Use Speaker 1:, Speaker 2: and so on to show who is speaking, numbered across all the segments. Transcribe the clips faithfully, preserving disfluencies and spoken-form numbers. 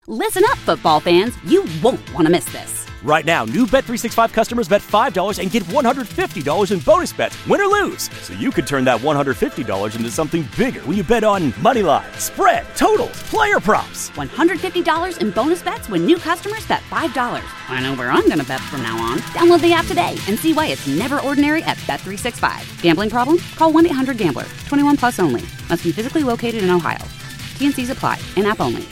Speaker 1: Listen up, football fans. You won't want to miss this.
Speaker 2: Right now, new Bet three sixty-five customers bet five dollars and get one hundred fifty dollars in bonus bets, win or lose. So you could turn that one hundred fifty dollars into something bigger when you bet on money line, spread, totals, player props.
Speaker 1: one hundred fifty dollars in bonus bets when new customers bet five dollars. I know where I'm going to bet from now on. Download the app today and see why it's never ordinary at Bet three sixty-five. Gambling problem? Call one eight hundred gambler. twenty-one plus only. Must be physically located in Ohio. T N Cs apply. In-app only.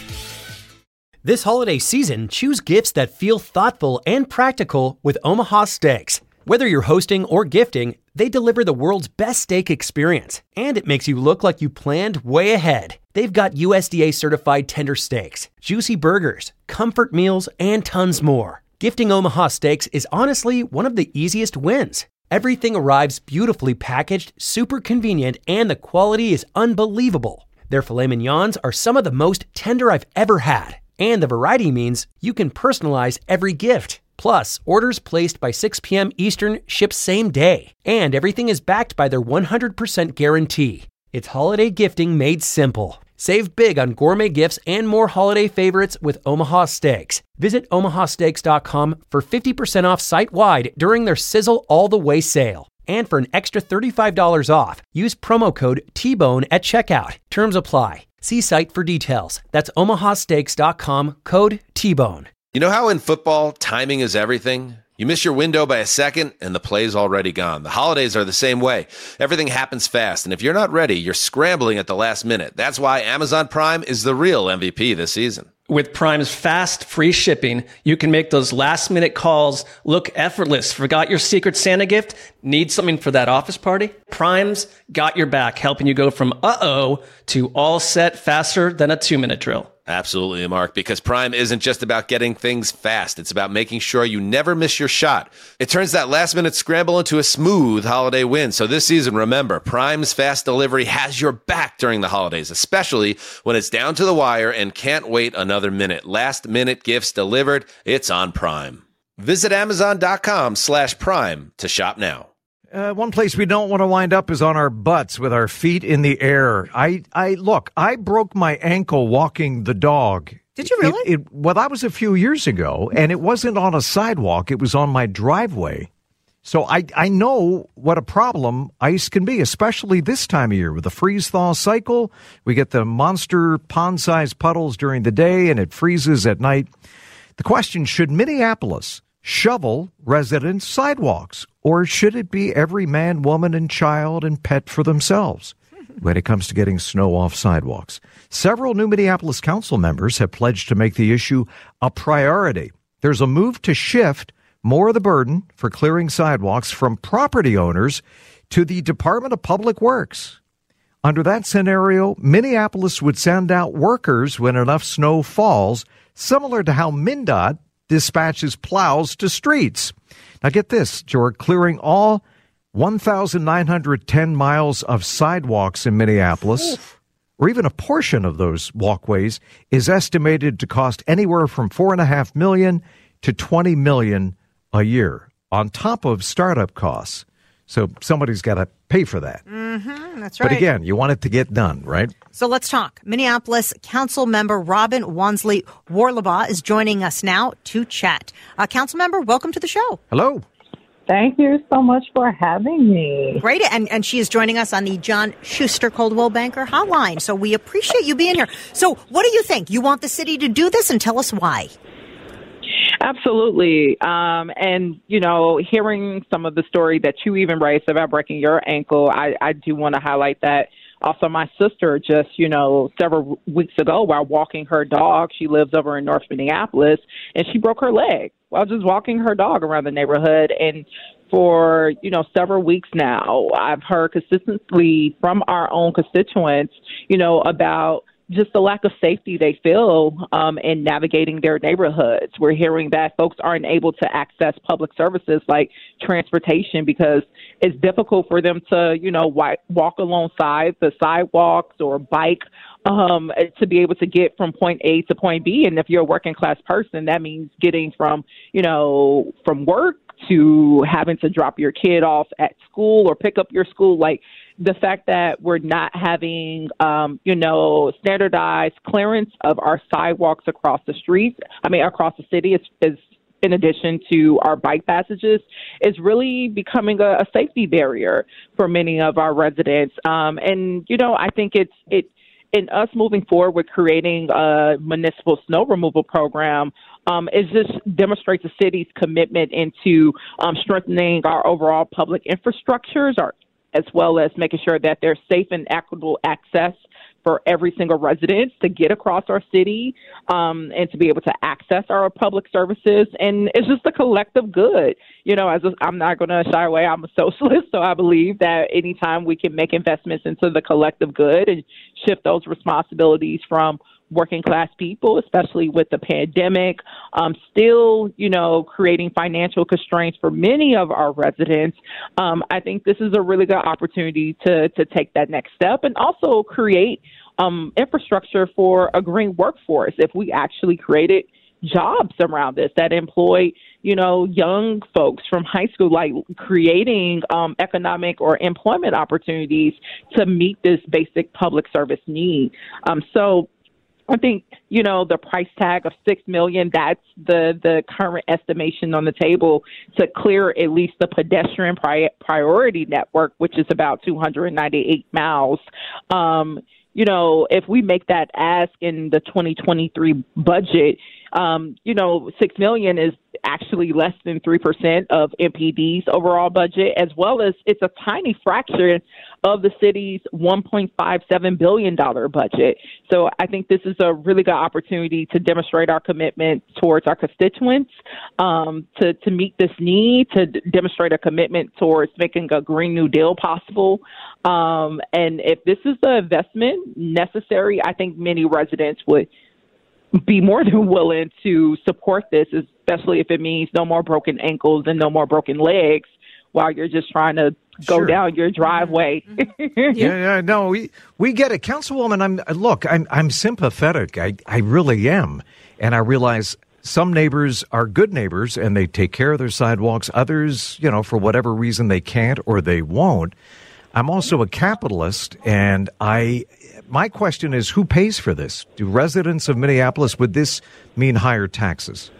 Speaker 3: This holiday season, choose gifts that feel thoughtful and practical with Omaha Steaks. Whether you're hosting or gifting, they deliver the world's best steak experience, and it makes you look like you planned way ahead. They've got U S D A-certified tender steaks, juicy burgers, comfort meals, and tons more. Gifting Omaha Steaks is honestly one of the easiest wins. Everything arrives beautifully packaged, super convenient, and the quality is unbelievable. Their filet mignons are some of the most tender I've ever had. And the variety means you can personalize every gift. Plus, orders placed by six p.m. Eastern ship same day. And everything is backed by their one hundred percent guarantee. It's holiday gifting made simple. Save big on gourmet gifts and more holiday favorites with Omaha Steaks. Visit omaha steaks dot com for fifty percent off site-wide during their Sizzle All the Way sale. And for an extra thirty-five dollars off, use promo code T Bone at checkout. Terms apply. See site for details. That's omaha steaks dot com, code T Bone.
Speaker 4: You know how in football, timing is everything? You miss your window by a second, and the play's already gone. The holidays are the same way. Everything happens fast, and if you're not ready, you're scrambling at the last minute. That's why Amazon Prime is the real M V P this season.
Speaker 5: With Prime's fast, free shipping, you can make those last-minute calls look effortless. Forgot your Secret Santa gift? Need something for that office party? Prime's got your back, helping you go from uh-oh to all set faster than a two-minute drill.
Speaker 4: Absolutely, Mark, because Prime isn't just about getting things fast. It's about making sure you never miss your shot. It turns that last-minute scramble into a smooth holiday win. So this season, remember, Prime's fast delivery has your back during the holidays, especially when it's down to the wire and can't wait another minute. Last-minute gifts delivered, it's on Prime. Visit amazon.com slash prime to shop now.
Speaker 6: Uh, one place we don't want to wind up is on our butts with our feet in the air. I, I look, I broke my ankle walking the dog.
Speaker 7: Did you really?
Speaker 6: It, it, well, that was a few years ago, and it wasn't on a sidewalk. It was on my driveway. So I, I know what a problem ice can be, especially this time of year with the freeze-thaw cycle. We get the monster pond-sized puddles during the day, and it freezes at night. The question, should Minneapolis shovel residents' sidewalks, or should it be every man, woman, and child and pet for themselves when it comes to getting snow off sidewalks? Several new Minneapolis council members have pledged to make the issue a priority. There's a move to shift more of the burden for clearing sidewalks from property owners to the Department of Public Works. Under that scenario, Minneapolis would send out workers when enough snow falls, similar to how MnDOT dispatches plows to streets. Now get this, George, clearing all one thousand nine hundred ten miles of sidewalks in Minneapolis, Oof. or even a portion of those walkways, is estimated to cost anywhere from four and a half million to twenty million a year, on top of startup costs. So somebody's got to pay for that.
Speaker 7: Mm-hmm, that's right.
Speaker 6: But again, you want it to get done, right?
Speaker 7: So let's talk. Minneapolis Council Member Robin Wansley Warlabaugh is joining us now to chat. Uh, Council Member, welcome to the show.
Speaker 6: Hello.
Speaker 8: Thank you so much for having me.
Speaker 7: Great. And, and she is joining us on the John Schuster Coldwell Banker Hotline. So we appreciate you being here. So what do you think? You want the city to do this, and tell us why.
Speaker 8: Absolutely. Um, and, you know, hearing some of the story that you even raised about breaking your ankle, I, I do want to highlight that. Also, my sister just, you know, several weeks ago while walking her dog, she lives over in North Minneapolis, and she broke her leg while just walking her dog around the neighborhood. And for, you know, several weeks now, I've heard consistently from our own constituents, you know, about just the lack of safety they feel um, in navigating their neighborhoods. We're hearing that folks aren't able to access public services like transportation because it's difficult for them to, you know, walk alongside the sidewalks or bike um, to be able to get from point A to point B. And if you're a working class person, that means getting from, you know, from work to having to drop your kid off at school or pick up your school. Like, the fact that we're not having, um, you know, standardized clearance of our sidewalks across the streets, I mean, across the city is, is in addition to our bike passages, is really becoming a, a safety barrier for many of our residents. Um, and, you know, I think it's, it, in us moving forward with creating a municipal snow removal program, um, it just demonstrates the city's commitment into um, strengthening our overall public infrastructures, our, as well as making sure that there's safe and equitable access for every single resident to get across our city um, and to be able to access our public services. And it's just a collective good. You know, as a, I'm not going to shy away. I'm a socialist, so I believe that anytime we can make investments into the collective good and shift those responsibilities from working class people, especially with the pandemic, um, still, you know, creating financial constraints for many of our residents. Um, I think this is a really good opportunity to to take that next step and also create um, infrastructure for a green workforce. If we actually created jobs around this that employ, you know, young folks from high school, like creating um, economic or employment opportunities to meet this basic public service need. Um, so I think, you know, the price tag of six million dollars, that's the, the current estimation on the table to clear at least the pedestrian pri- priority network, which is about two hundred ninety-eight miles. Um, you know, if we make that ask in the twenty twenty-three budget, um, you know, six million dollars is actually less than three percent of M P D's overall budget, as well as it's a tiny fraction of the city's one point five seven billion dollars budget. So I think this is a really good opportunity to demonstrate our commitment towards our constituents, um, to, to meet this need, to d- demonstrate a commitment towards making a Green New Deal possible. Um, and if this is the investment necessary, I think many residents would be more than willing to support this, especially if it means no more broken ankles and no more broken legs while you're just trying to go
Speaker 6: Sure.
Speaker 8: down your driveway.
Speaker 6: yeah, yeah, no, we we get it, Councilwoman. I'm look, I'm I'm sympathetic. I I really am, and I realize some neighbors are good neighbors and they take care of their sidewalks. Others, you know, for whatever reason they can't or they won't. I'm also a capitalist, and I. My question is, who pays for this? Do residents of Minneapolis, would this mean higher taxes?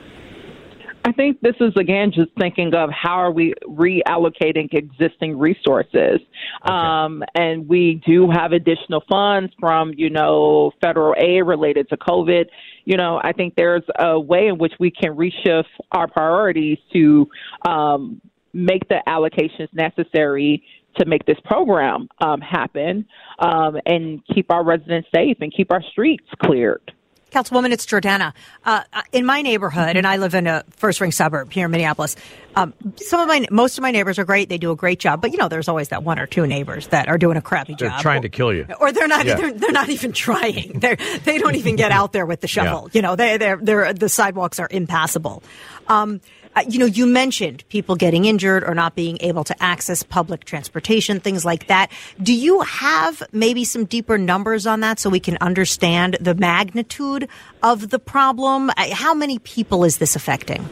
Speaker 8: I think this is, again, just thinking of how are we reallocating existing resources. Okay. Um, and we do have additional funds from, you know, federal aid related to COVID. You know, I think there's a way in which we can reshift our priorities to um, make the allocations necessary to make this program um, happen um, and keep our residents safe and keep our streets cleared.
Speaker 7: Councilwoman, it's Jordana. Uh, in my neighborhood, and I live in a first-ring suburb here in Minneapolis, um, some of my, most of my neighbors are great. They do a great job. But, you know, there's always that one or two neighbors that are doing a crappy
Speaker 6: they're
Speaker 7: job.
Speaker 6: They're trying
Speaker 7: or,
Speaker 6: to kill you.
Speaker 7: Or they're not,
Speaker 6: yeah.
Speaker 7: they're, they're not even trying. They're, they don't even get out there with the shovel. Yeah. You know, they, they're, they're, the sidewalks are impassable. Um, Uh, you know, you mentioned people getting injured or not being able to access public transportation, things like that. Do you have maybe some deeper numbers on that so we can understand the magnitude of the problem? How many people is this affecting?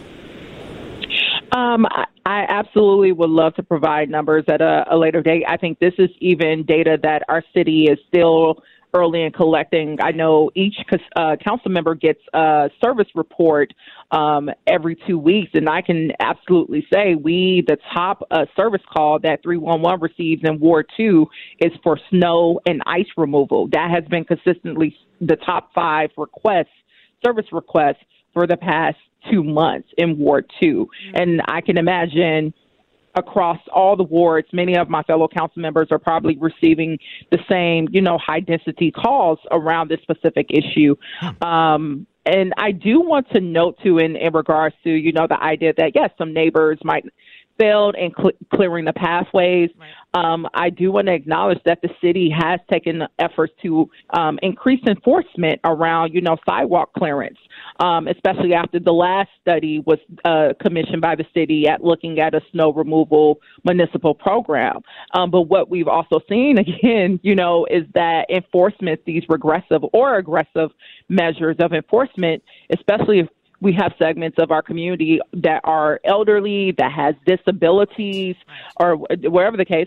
Speaker 8: Um, I, I absolutely would love to provide numbers at a, a later date. I think this is even data that our city is still early in collecting. I know each uh, council member gets a service report um, every two weeks, and I can absolutely say we, the top uh, service call that three one one receives in Ward two is for snow and ice removal. That has been consistently the top five requests, service requests for the past two months in Ward two. Mm-hmm. And I can imagine across all the wards, many of my fellow council members are probably receiving the same, you know, high density calls around this specific issue. Um, and I do want to note too, in, in regards to, you know, the idea that, yes, some neighbors might failed in cl- clearing the pathways. Right. Um, I do want to acknowledge that the city has taken efforts to um, increase enforcement around, you know, sidewalk clearance, um, especially after the last study was uh, commissioned by the city at looking at a snow removal municipal program. Um, but what we've also seen, again, you know, is that enforcement, these regressive or aggressive measures of enforcement, especially if we have segments of our community that are elderly, that has disabilities, or wherever the case, like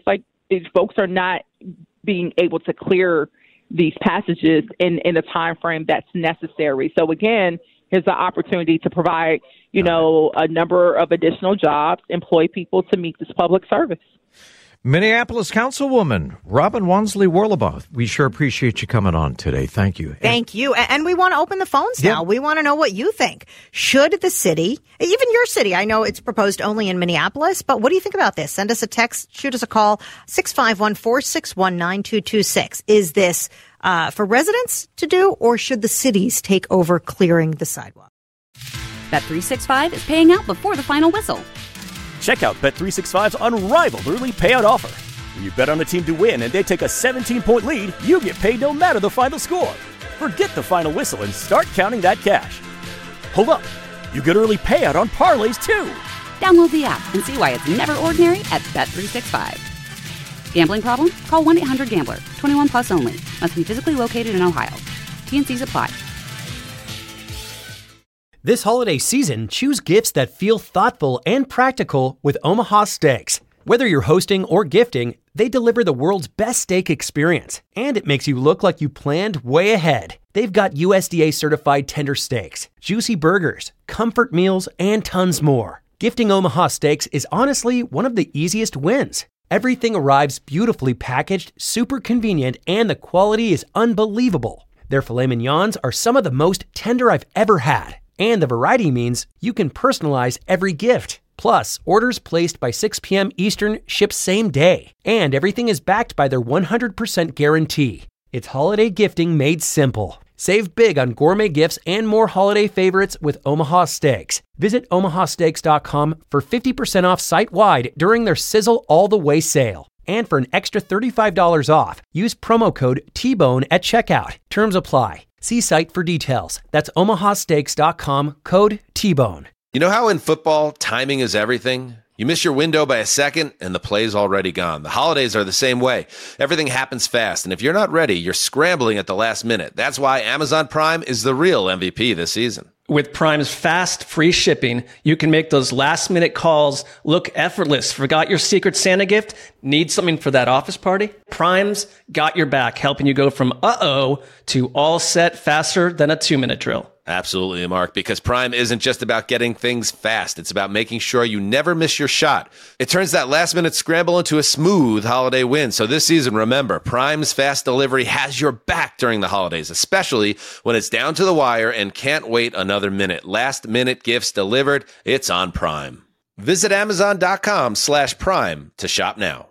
Speaker 8: folks are not being able to clear these passages in, in a time frame that's necessary. So again, here's the opportunity to provide, you know, a number of additional jobs, employ people to meet this public service.
Speaker 6: Minneapolis Councilwoman Robin Wansley-Warlaboth, we sure appreciate you coming on today. Thank you.
Speaker 7: Thank you. And we want to open the phones now.
Speaker 6: Yeah.
Speaker 7: We want to know what you think. Should the city, even your city, I know it's proposed only in Minneapolis, but what do you think about this? Send us a text, shoot us a call, six five one, four six one, nine two two six. Is this uh, for residents to do, or should the cities take over clearing the sidewalk?
Speaker 1: Bet three sixty-five is paying out before the final whistle.
Speaker 2: Check out Bet three sixty-five's unrivaled early payout offer. When you bet on a team to win and they take a seventeen-point lead, you get paid no matter the final score. Forget the final whistle and start counting that cash. Hold up. You get early payout on parlays, too.
Speaker 1: Download the app and see why it's never ordinary at Bet three sixty-five. Gambling problem? Call one eight hundred gambler. twenty-one plus only. Must be physically located in Ohio. T and C's apply.
Speaker 3: This holiday season, choose gifts that feel thoughtful and practical with Omaha Steaks. Whether you're hosting or gifting, they deliver the world's best steak experience, and it makes you look like you planned way ahead. They've got U S D A-certified tender steaks, juicy burgers, comfort meals, and tons more. Gifting Omaha Steaks is honestly one of the easiest wins. Everything arrives beautifully packaged, super convenient, and the quality is unbelievable. Their filet mignons are some of the most tender I've ever had. And the variety means you can personalize every gift. Plus, orders placed by six p.m. Eastern ship same day. And everything is backed by their one hundred percent guarantee. It's holiday gifting made simple. Save big on gourmet gifts and more holiday favorites with Omaha Steaks. Visit omaha steaks dot com for fifty percent off site-wide during their Sizzle All the Way sale. And for an extra thirty-five dollars off, use promo code T bone at checkout. Terms apply. See site for details. That's omaha steaks dot com, code T bone.
Speaker 4: You know how in football, timing is everything? You miss your window by a second, and the play's already gone. The holidays are the same way. Everything happens fast, and if you're not ready, you're scrambling at the last minute. That's why Amazon Prime is the real M V P this season.
Speaker 5: With Prime's fast, free shipping, you can make those last-minute calls look effortless. Forgot your Secret Santa gift? Need something for that office party? Prime's got your back, helping you go from uh-oh to all set faster than a two-minute drill.
Speaker 4: Absolutely, Mark, because Prime isn't just about getting things fast. It's about making sure you never miss your shot. It turns that last-minute scramble into a smooth holiday win. So this season, remember, Prime's fast delivery has your back during the holidays, especially when it's down to the wire and can't wait another minute. Last-minute gifts delivered, it's on Prime. Visit amazon.com slash prime to shop now.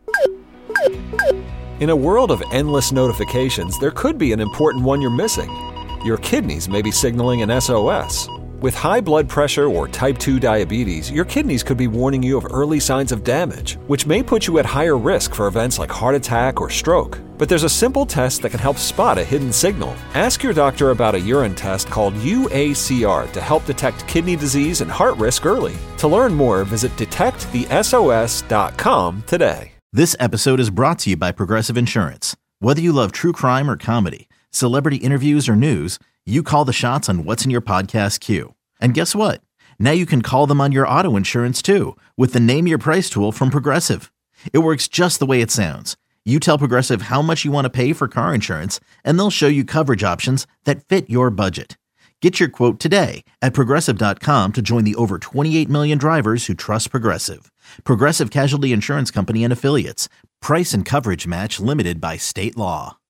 Speaker 9: In a world of endless notifications, there could be an important one you're missing. Your kidneys may be signaling an S O S. With high blood pressure or type two diabetes, your kidneys could be warning you of early signs of damage, which may put you at higher risk for events like heart attack or stroke. But there's a simple test that can help spot a hidden signal. Ask your doctor about a urine test called U A C R to help detect kidney disease and heart risk early. To learn more, visit detect the S O S dot com today.
Speaker 10: This episode is brought to you by Progressive Insurance. Whether you love true crime or comedy, celebrity interviews or news, you call the shots on what's in your podcast queue. And guess what? Now you can call them on your auto insurance too with the Name Your Price tool from Progressive. It works just the way it sounds. You tell Progressive how much you want to pay for car insurance, and they'll show you coverage options that fit your budget. Get your quote today at progressive dot com to join the over twenty-eight million drivers who trust Progressive. Progressive Casualty Insurance Company and Affiliates. Price and coverage match limited by state law.